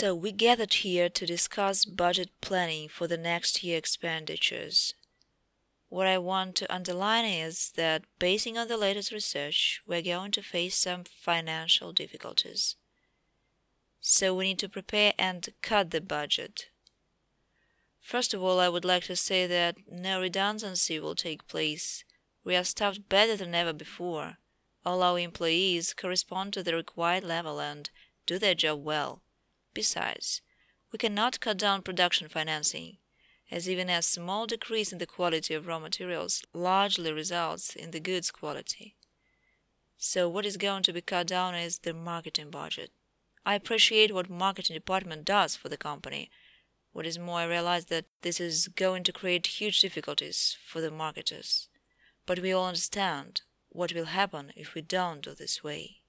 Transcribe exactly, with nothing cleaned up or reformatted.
So we gathered here to discuss budget planning for the next year expenditures. What I want to underline is that, basing on the latest research, we're going to face some financial difficulties. So we need to prepare and cut the budget. First of all, I would like to say that no redundancy will take place. We are staffed better than ever before. All our employees correspond to the required level and do their job well. Besides, we cannot cut down production financing, as even a small decrease in the quality of raw materials largely results in the goods quality. So what is going to be cut down is the marketing budget. I appreciate what marketing department does for the company. What is more, I realize that this is going to create huge difficulties for the marketers. But we all understand what will happen if we don't do this way.